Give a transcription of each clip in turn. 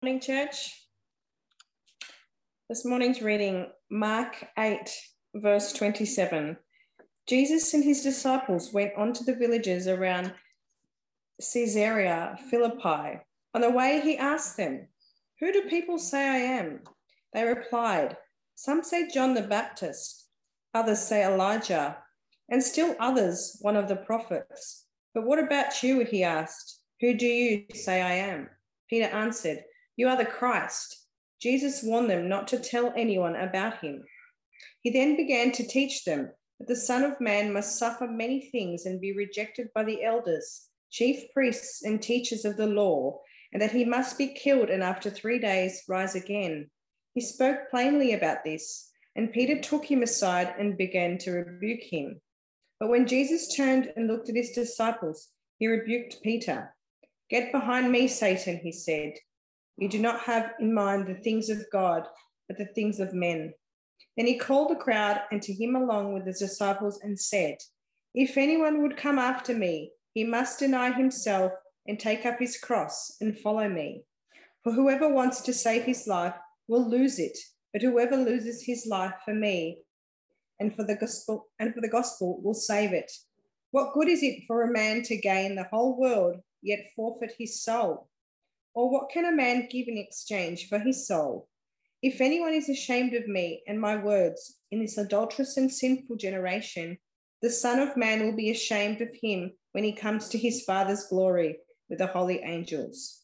Morning, church. This morning's reading, Mark 8, verse 27. Jesus and his disciples went on to the villages around Caesarea Philippi. On the way, he asked them, "Who do people say I am?" They replied, "Some say John the Baptist, others say Elijah, and still others one of the prophets. But what about you?" he asked. "Who do you say I am?" Peter answered, "You are the Christ." Jesus warned them not to tell anyone about him. He then began to teach them that the Son of Man must suffer many things and be rejected by the elders, chief priests, and teachers of the law, and that he must be killed and after 3 days rise again. He spoke plainly about this, and Peter took him aside and began to rebuke him. But when Jesus turned and looked at his disciples, he rebuked Peter. "Get behind me, Satan," he said. "You do not have in mind the things of God, but the things of men." Then he called the crowd and to him along with his disciples and said, "If anyone would come after me, he must deny himself and take up his cross and follow me. For whoever wants to save his life will lose it, but whoever loses his life for me and for the gospel will save it. What good is it for a man to gain the whole world yet forfeit his soul? Or what can a man give in exchange for his soul? If anyone is ashamed of me and my words in this adulterous and sinful generation, the Son of Man will be ashamed of him when he comes to his Father's glory with the holy angels."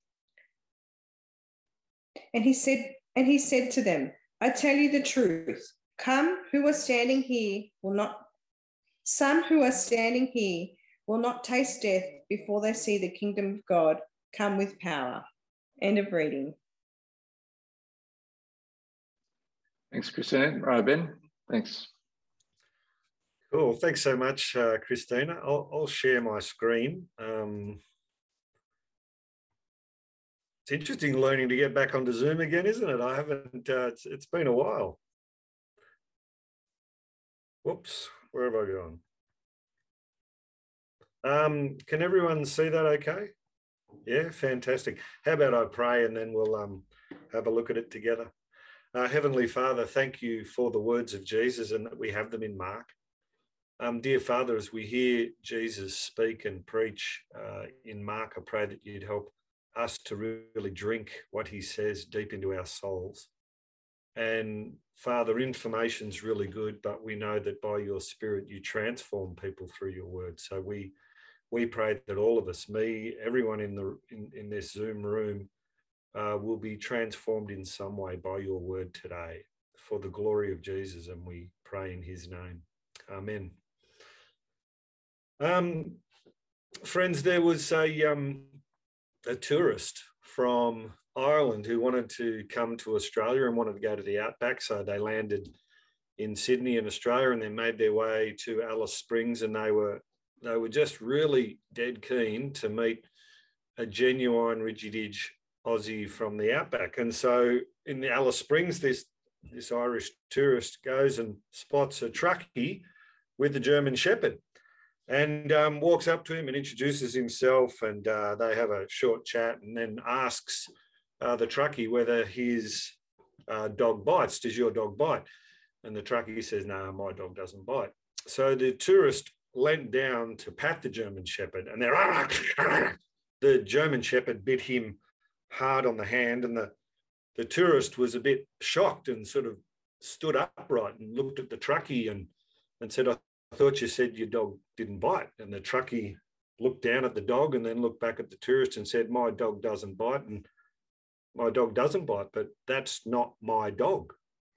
And he said to them, "I tell you the truth. Some who are standing here will not taste death before they see the kingdom of God come with power." End of reading. Thanks, Christine. Right, Ben. Thanks. Cool. Thanks so much, Christina. I'll share my screen. It's interesting learning to get back onto Zoom again, isn't it? I haven't, it's been a while. Whoops, where have I gone? Can everyone see that okay? Yeah, fantastic. How about I pray and then we'll have a look at it together. Heavenly Father, thank you for the words of Jesus and that we have them in Mark. Dear Father, as we hear Jesus speak and preach in Mark, I pray that you'd help us to really drink what he says deep into our souls. And Father, information's really good, but we know that by your Spirit you transform people through your word. So we pray that all of us, me, everyone in this Zoom room, will be transformed in some way by your word today for the glory of Jesus, and we pray in his name. Amen. Friends, there was a tourist from Ireland who wanted to come to Australia and wanted to go to the outback, so they landed in Sydney in Australia and then made their way to Alice Springs, and they were just really dead keen to meet a genuine Ridgy-Dig Aussie from the outback. And so in the Alice Springs, this Irish tourist goes and spots a truckie with a German Shepherd and walks up to him and introduces himself, and they have a short chat and then asks the truckie whether his dog bites. "Does your dog bite?" And the truckie says, "No, my dog doesn't bite." So the tourist leant down to pat the German Shepherd, and the German Shepherd bit him hard on the hand, and the tourist was a bit shocked and sort of stood upright and looked at the truckie and said, "I thought you said your dog didn't bite." And the truckie looked down at the dog and then looked back at the tourist and said, "My dog doesn't bite, and my dog doesn't bite, but that's not my dog."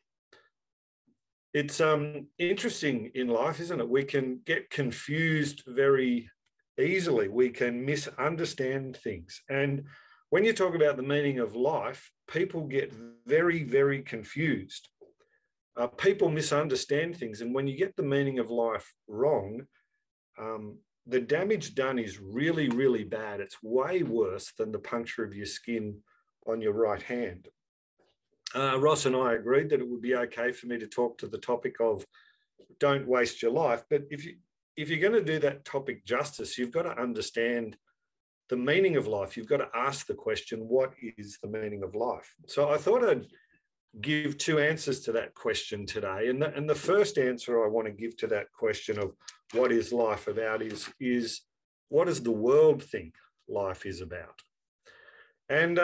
It's interesting in life, isn't it? We can get confused very easily. We can misunderstand things. And when you talk about the meaning of life, people get very, very confused. People misunderstand things. And when you get the meaning of life wrong, the damage done is really, really bad. It's way worse than the puncture of your skin on your right hand. Ross and I agreed that it would be okay for me to talk to the topic of don't waste your life. But if you're going to do that topic justice, you've got to understand the meaning of life, you've got to ask the question, what is the meaning of life? So I thought I'd give two answers to that question today. And the first answer I want to give to that question of what is life about is what does the world think life is about? And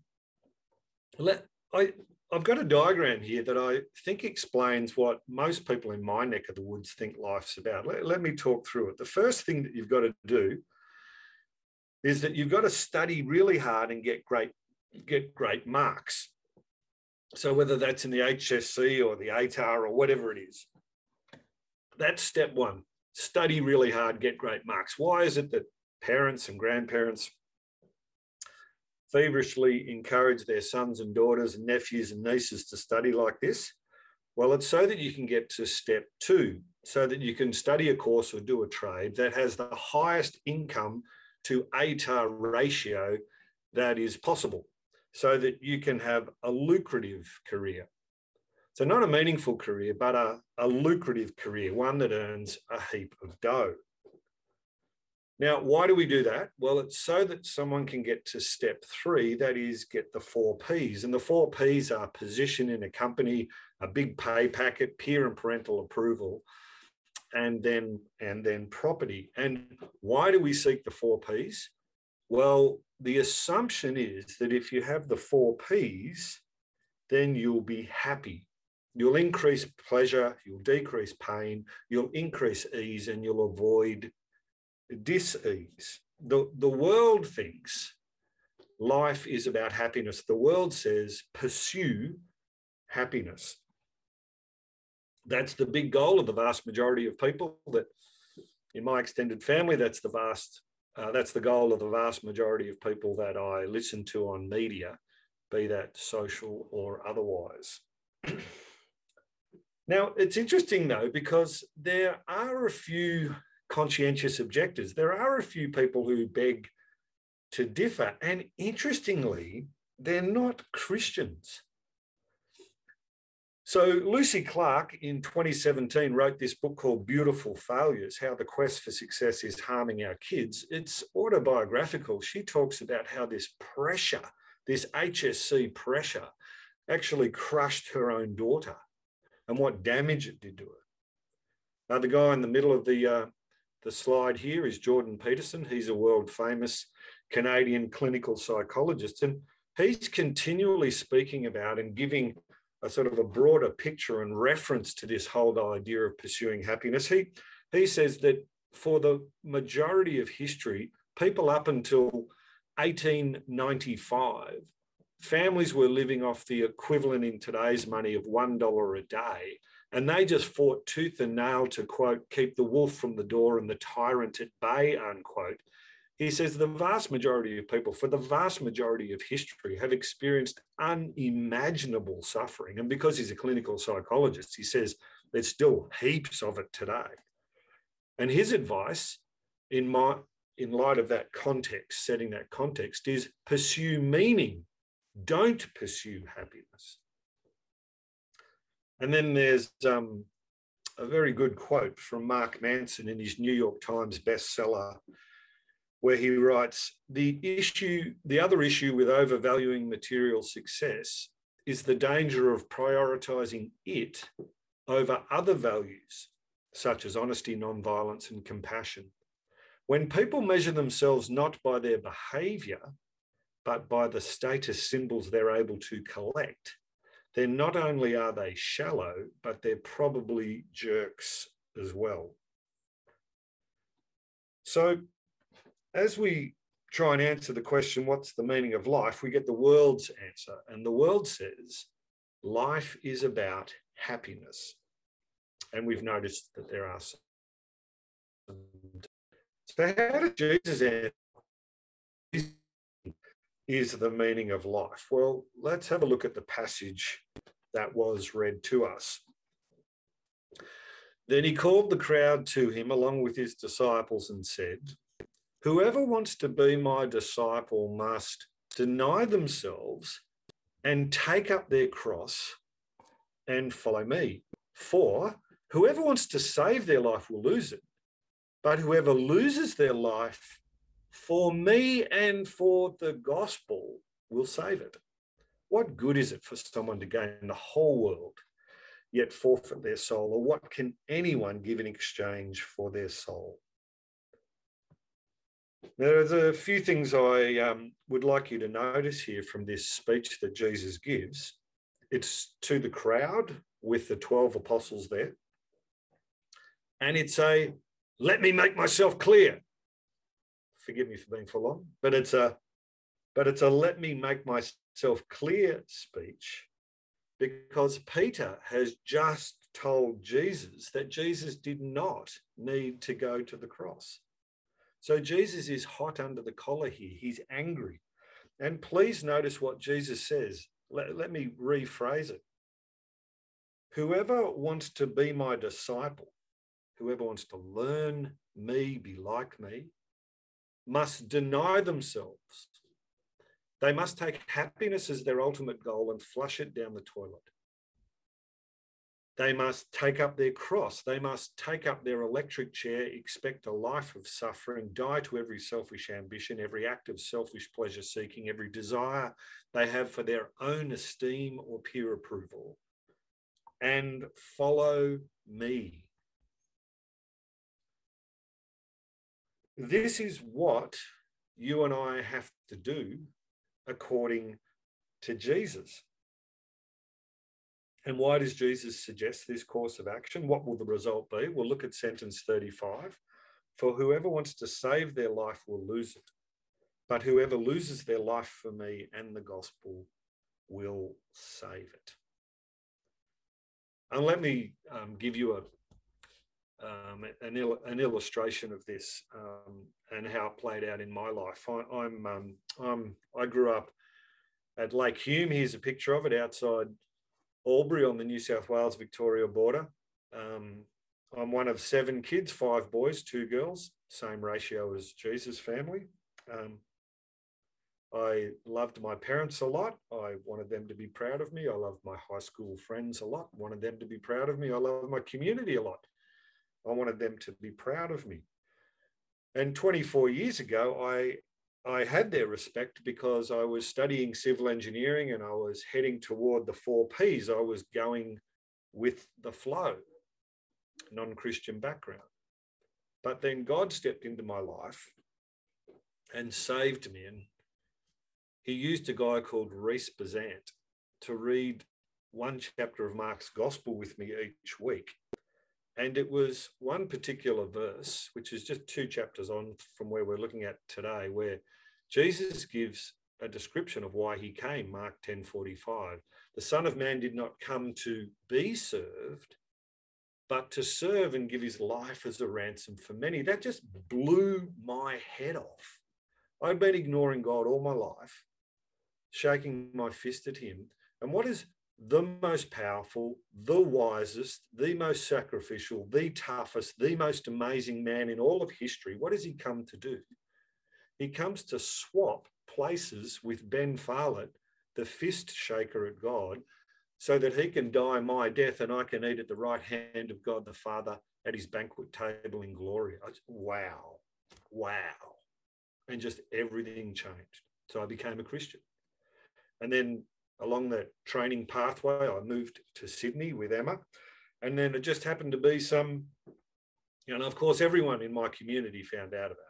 I've got a diagram here that I think explains what most people in my neck of the woods think life's about. Let me talk through it. The first thing that you've got to do is that you've got to study really hard and get great marks. So whether that's in the HSC or the ATAR or whatever it is, that's step one. Study really hard, get great marks. Why is it that parents and grandparents feverishly encourage their sons and daughters and nephews and nieces to study like this? Well, it's so that you can get to step two, so that you can study a course or do a trade that has the highest income to ATAR ratio that is possible, so that you can have a lucrative career. So not a meaningful career, but a lucrative career, one that earns a heap of dough. Now, why do we do that? Well, it's so that someone can get to step three, that is, get the 4 Ps. And the 4 Ps are position in a company, a big pay packet, peer and parental approval, and then property. And why do we seek the 4 Ps? Well, the assumption is that if you have the 4 Ps, then you'll be happy. You'll increase pleasure, you'll decrease pain, you'll increase ease, and you'll avoid dis-ease. The world thinks life is about happiness. The world says pursue happiness. That's the big goal of the vast majority of people. That in my extended family, that's the goal of the vast majority of people that I listen to on media, be that social or otherwise. Now, it's interesting though, because there are a few conscientious objectors. There are a few people who beg to differ. And interestingly, they're not Christians. So Lucy Clark in 2017 wrote this book called Beautiful Failures, How the Quest for Success is Harming Our Kids. It's autobiographical. She talks about how this pressure, this HSC pressure, actually crushed her own daughter and what damage it did to her. Now, the guy in the middle of the slide here is Jordan Peterson. He's a world famous Canadian clinical psychologist, and he's continually speaking about and giving a sort of a broader picture and reference to this whole idea of pursuing happiness. He says that for the majority of history, people up until 1895, families were living off the equivalent in today's money of $1 a day. And they just fought tooth and nail to, quote, keep the wolf from the door and the tyrant at bay, unquote. He says the vast majority of people, for the vast majority of history, have experienced unimaginable suffering. And because he's a clinical psychologist, he says there's still heaps of it today. And his advice, in light of that context, setting that context, is pursue meaning. Don't pursue happiness. And then there's a very good quote from Mark Manson in his New York Times bestseller, where he writes, the other issue with overvaluing material success is the danger of prioritizing it over other values, such as honesty, nonviolence, and compassion. When people measure themselves not by their behavior, but by the status symbols they're able to collect, then not only are they shallow, but they're probably jerks as well. So as we try and answer the question, what's the meaning of life, we get the world's answer. And the world says life is about happiness. And we've noticed that there are some. So how did Jesus answer is the meaning of life? Well, let's have a look at the passage that was read to us. Then he called the crowd to him along with his disciples and said, whoever wants to be my disciple must deny themselves and take up their cross and follow me. For whoever wants to save their life will lose it, but whoever loses their life for me and for the gospel will save it. What good is it for someone to gain the whole world, yet forfeit their soul? Or what can anyone give in exchange for their soul? There's a few things I would like you to notice here from this speech that Jesus gives. It's to the crowd with the 12 apostles there. And it's a, let me make myself clear. Forgive me for being full on, but it's a let me make myself clear speech, because Peter has just told Jesus that Jesus did not need to go to the cross. So Jesus is hot under the collar here. He's angry. And please notice what Jesus says. Let me rephrase it. Whoever wants to be my disciple, whoever wants to learn me, be like me, must deny themselves. They must take happiness as their ultimate goal and flush it down the toilet. They must take up their cross. They must take up their electric chair, expect a life of suffering, die to every selfish ambition, every act of selfish pleasure seeking, every desire they have for their own esteem or peer approval, and follow me. This is what you and I have to do according to Jesus. And why does Jesus suggest this course of action? What will the result be? We'll look at sentence 35. For whoever wants to save their life will lose it, but whoever loses their life for me and the gospel will save it. And let me give you an illustration of this and how it played out in my life. I grew up at Lake Hume. Here's a picture of it outside Albury on the New South Wales-Victoria border. I'm one of 7 kids, 5 boys, 2 girls, same ratio as Jesus' family. I loved my parents a lot. I wanted them to be proud of me. I loved my high school friends a lot, wanted them to be proud of me. I loved my community a lot. I wanted them to be proud of me. And 24 years ago, I had their respect because I was studying civil engineering and I was heading toward the 4 Ps. I was going with the flow, non-Christian background. But then God stepped into my life and saved me. And he used a guy called Reese Bazant to read one chapter of Mark's Gospel with me each week. And it was one particular verse, which is just 2 chapters on from where we're looking at today, where Jesus gives a description of why he came, Mark 10:45. The Son of Man did not come to be served, but to serve and give his life as a ransom for many. That just blew my head off. I'd been ignoring God all my life, shaking my fist at him. And what is the most powerful, the wisest, the most sacrificial, the toughest, the most amazing man in all of history, what does he come to do? He comes to swap places with Ben Farlett, the fist shaker at God, so that he can die my death and I can eat at the right hand of God the Father at his banquet table in glory. Wow. And just everything changed. So I became a Christian. And then along that training pathway, I moved to Sydney with Emma. And then it just happened to be of course, everyone in my community found out about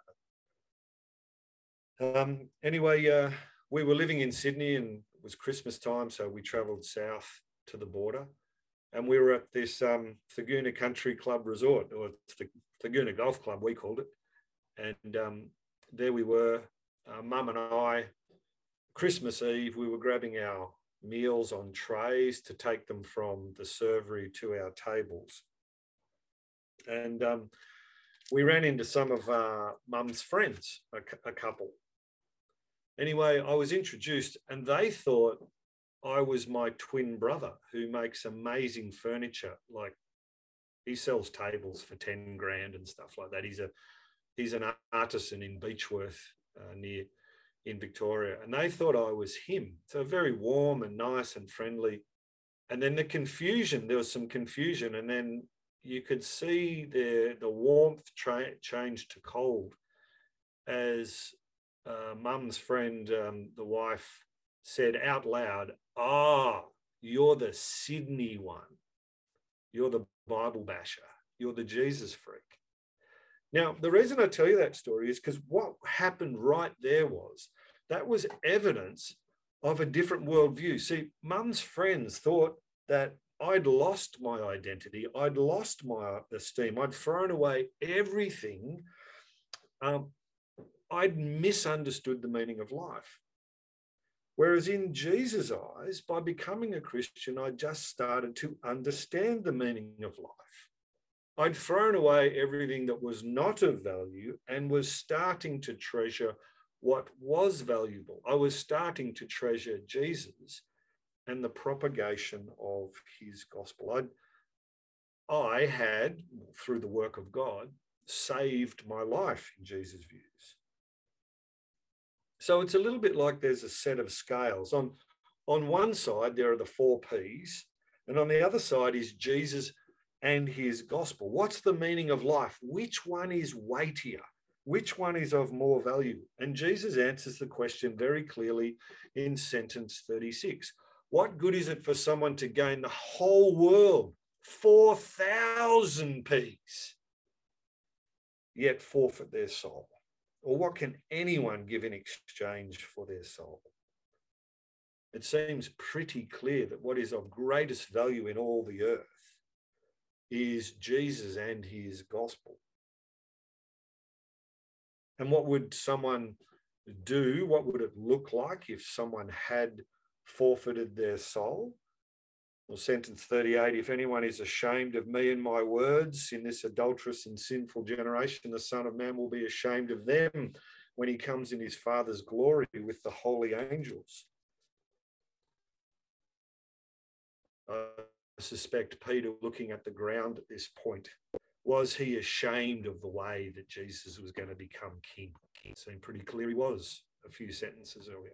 it. Anyway, we were living in Sydney and it was Christmas time, so we travelled south to the border. And we were at this Thurgoona Country Club resort, or the Thurgoona Golf Club, we called it. And there we were, Mum and I, Christmas Eve, we were grabbing our meals on trays to take them from the servery to our tables. And we ran into some of Mum's friends, a couple. Anyway, I was introduced and they thought I was my twin brother who makes amazing furniture. Like, he sells tables for 10 grand and stuff like that. He's an artisan in Beechworth in Victoria, and they thought I was him. So very warm and nice and friendly. And then there was some confusion, and then you could see the warmth change to cold. as mum's friend, the wife, said out loud, "Ah, you're the Sydney one. You're the Bible basher. You're the Jesus freak." Now, the reason I tell you that story is because what happened right there was that was evidence of a different worldview. See, mum's friends thought that I'd lost my identity. I'd lost my esteem. I'd thrown away everything. I'd misunderstood the meaning of life. Whereas in Jesus' eyes, by becoming a Christian, I just started to understand the meaning of life. I'd thrown away everything that was not of value and was starting to treasure what was valuable. I was starting to treasure Jesus and the propagation of his gospel. I had, through the work of God, saved my life in Jesus' views. So it's a little bit like there's a set of scales. On one side, there are the 4 Ps, and on the other side is Jesus and his gospel. What's the meaning of life? Which one is weightier? Which one is of more value? And Jesus answers the question very clearly in sentence 36. What good is it for someone to gain the whole world, 4,000 Ps, yet forfeit their soul? Or what can anyone give in exchange for their soul? It seems pretty clear that what is of greatest value in all the earth is Jesus and his gospel. And what would someone do? What would it look like if someone had forfeited their soul? Well, sentence 38, if anyone is ashamed of me and my words in this adulterous and sinful generation, the Son of Man will be ashamed of them when he comes in his Father's glory with the holy angels. I suspect Peter, looking at the ground at this point, was he ashamed of the way that Jesus was going to become king? It seemed pretty clear he was a few sentences earlier.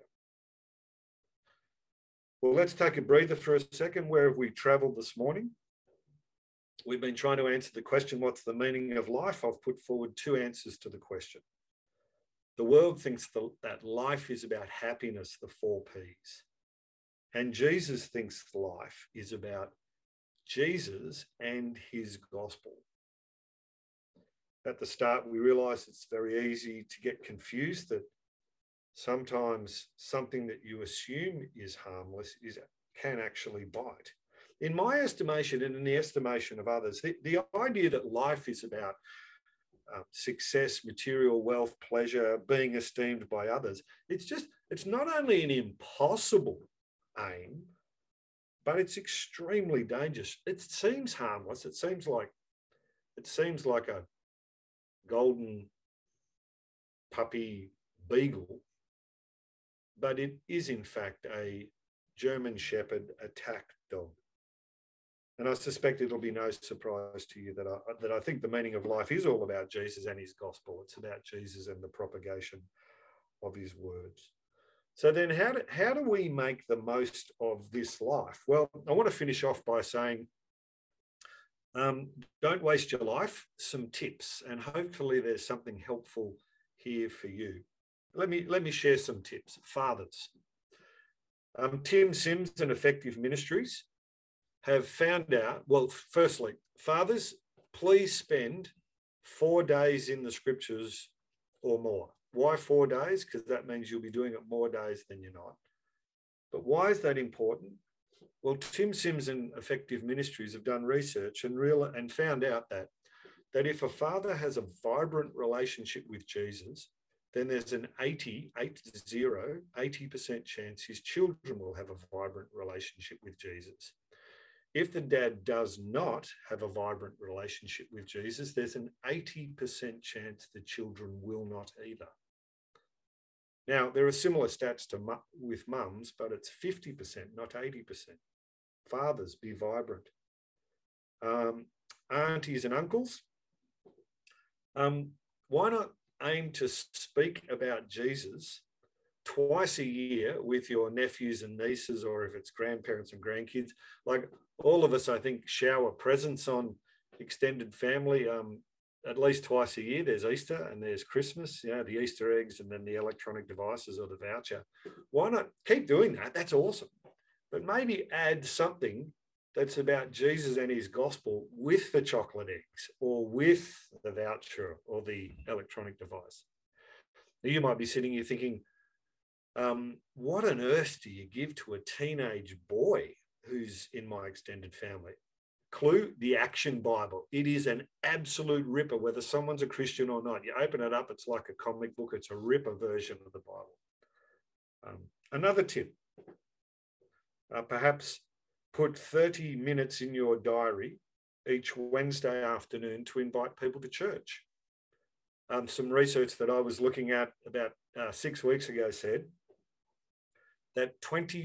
Well, let's take a breather for a second. Where have we travelled this morning? We've been trying to answer the question, what's the meaning of life? I've put forward 2 answers to the question. The world thinks that life is about happiness, the 4 Ps. And Jesus thinks life is about Jesus and his gospel. At the start, we realise it's very easy to get confused that sometimes something that you assume is harmless can actually bite. In my estimation and in the estimation of others, the idea that life is about success, material wealth, pleasure, being esteemed by others, it's not only an impossible aim, but it's extremely dangerous. It seems harmless. It seems like a golden puppy beagle, but it is in fact a German Shepherd attack dog. And I suspect it'll be no surprise to you that I think the meaning of life is all about Jesus and his gospel. It's about Jesus and the propagation of his words. So then how do we make the most of this life? Well, I want to finish off by saying, don't waste your life. Some tips, and hopefully there's something helpful here for you. Let me share some tips. Fathers. Tim Sims and Effective Ministries have found out, well, firstly, fathers, please spend 4 days in the scriptures or more. Why 4 days? Because that means you'll be doing it more days than you're not. But why is that important? Well, Tim Sims and Effective Ministries have done research and found out that if a father has a vibrant relationship with Jesus, then there's an 80% chance his children will have a vibrant relationship with Jesus. If the dad does not have a vibrant relationship with Jesus, there's an 80% chance the children will not either. Now, there are similar stats with mums, but it's 50%, not 80%. Fathers, be vibrant. Aunties and uncles, why not aim to speak about Jesus twice a year with your nephews and nieces, or if it's grandparents and grandkids? Like all of us, I think, shower presents on extended family. at least twice a year. There's Easter and there's Christmas, the Easter eggs and then the electronic devices or the voucher. Why not keep doing that? That's awesome. But maybe add something that's about Jesus and his gospel with the chocolate eggs or with the voucher or the electronic device. Now, you might be sitting here thinking, what on earth do you give to a teenage boy who's in my extended family? Clue, the Action Bible. It is an absolute ripper, whether someone's a Christian or not. You open it up, it's like a comic book. It's a ripper version of the Bible. Another tip, perhaps put 30 minutes in your diary each Wednesday afternoon to invite people to church. Some research that I was looking at about 6 weeks ago said that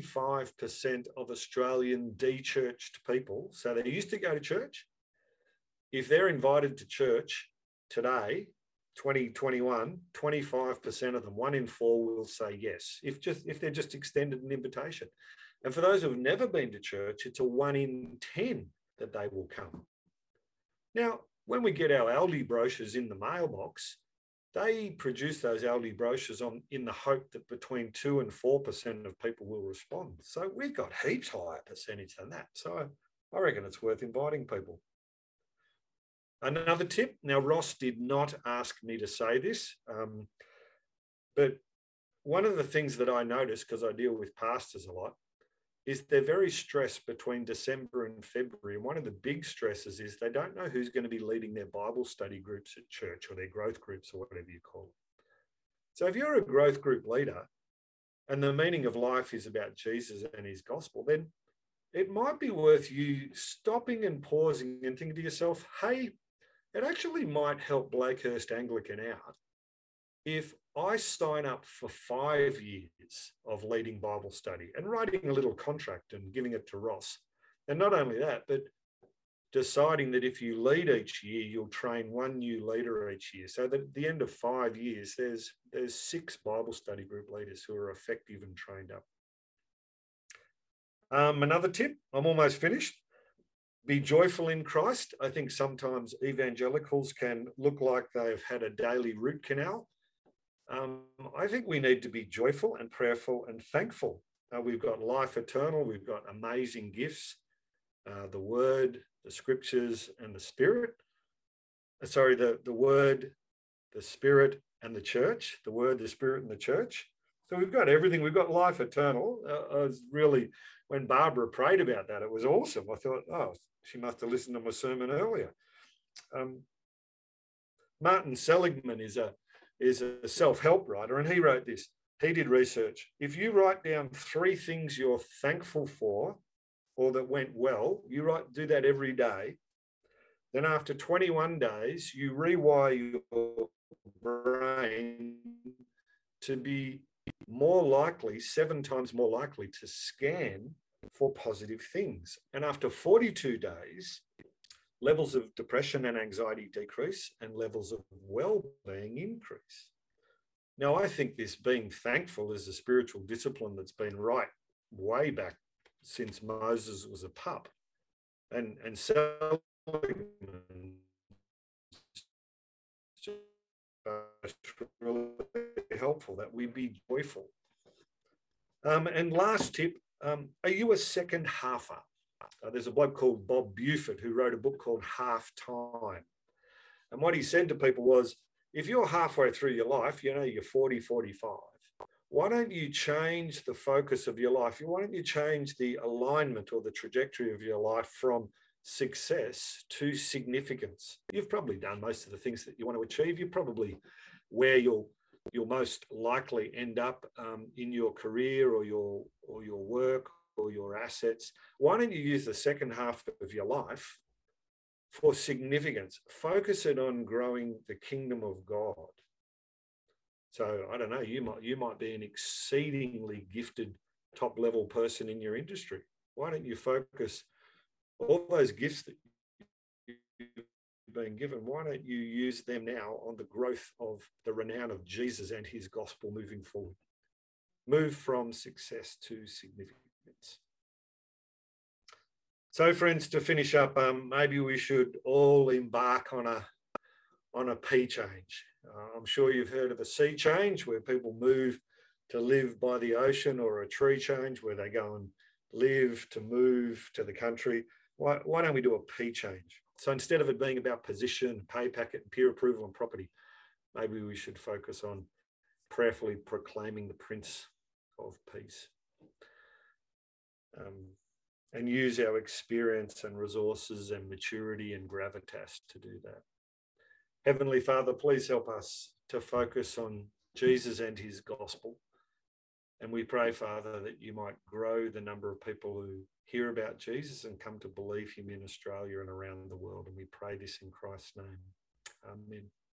25% of Australian de-churched people, so they used to go to church, if they're invited to church today, 2021, 25% of them, 1 in 4 will say yes, if they're just extended an invitation. And for those who've never been to church, it's a 1 in 10 that they will come. Now, when we get our Aldi brochures in the mailbox, they produce those Aldi brochures in the hope that between 2 and 4% of people will respond. So we've got heaps higher percentage than that. So I reckon it's worth inviting people. Another tip, now Ross did not ask me to say this, but one of the things that I notice, because I deal with pastors a lot, is they're very stressed between December and February. And one of the big stresses is they don't know who's going to be leading their Bible study groups at church or their growth groups or whatever you call it. So if you're a growth group leader and the meaning of life is about Jesus and his gospel, then it might be worth you stopping and pausing and thinking to yourself, hey, it actually might help Blakehurst Anglican out if I sign up for 5 years of leading Bible study and writing a little contract and giving it to Ross. And not only that, but deciding that if you lead each year, you'll train 1 new leader each year. So that at the end of 5 years, there's 6 Bible study group leaders who are effective and trained up. Another tip, I'm almost finished. Be joyful in Christ. I think sometimes evangelicals can look like they've had a daily root canal. I think we need to be joyful and prayerful and thankful. We've got life eternal. We've got amazing gifts, the word, the scriptures, and the spirit. The word, the spirit, and the church. The word, the spirit, and the church. So we've got everything. We've got life eternal. I was really, when Barbara prayed about that, it was awesome. I thought, oh, she must have listened to my sermon earlier. Martin Seligman is a self-help writer, and he wrote this. He did research. If you write down 3 things you're thankful for or that went well, do that every day. Then after 21 days, you rewire your brain to be more likely, 7 times more likely to scan for positive things. And after 42 days, levels of depression and anxiety decrease and levels of well-being increase. Now, I think this being thankful is a spiritual discipline that's been right way back since Moses was a pup. And Seligman really helpful that we be joyful. And last tip, are you a second halfer? There's a bloke called Bob Buford who wrote a book called Half Time. And what he said to people was, if you're halfway through your life, you're 40, 45, why don't you change the focus of your life? Why don't you change the alignment or the trajectory of your life from success to significance? You've probably done most of the things that you want to achieve. You're probably where you'll most likely end up in your career or your work or your assets. Why don't you use the second half of your life for significance? Focus it on growing the kingdom of God. So I don't know, you might be an exceedingly gifted top-level person in your industry. Why don't you focus all those gifts that you've been given, why don't you use them now on the growth of the renown of Jesus and his gospel moving forward? Move from success to significance. So friends, to finish up, maybe we should all embark on on a P change. I'm sure you've heard of a sea change where people move to live by the ocean, or a tree change where they go and live to move to the country. Why don't we do a P change? So instead of it being about position, pay packet, and peer approval and property, maybe we should focus on prayerfully proclaiming the Prince of Peace, and use our experience and resources and maturity and gravitas to do that. Heavenly Father, please help us to focus on Jesus and his gospel. And we pray, Father, that you might grow the number of people who hear about Jesus and come to believe him in Australia and around the world. And we pray this in Christ's name. Amen.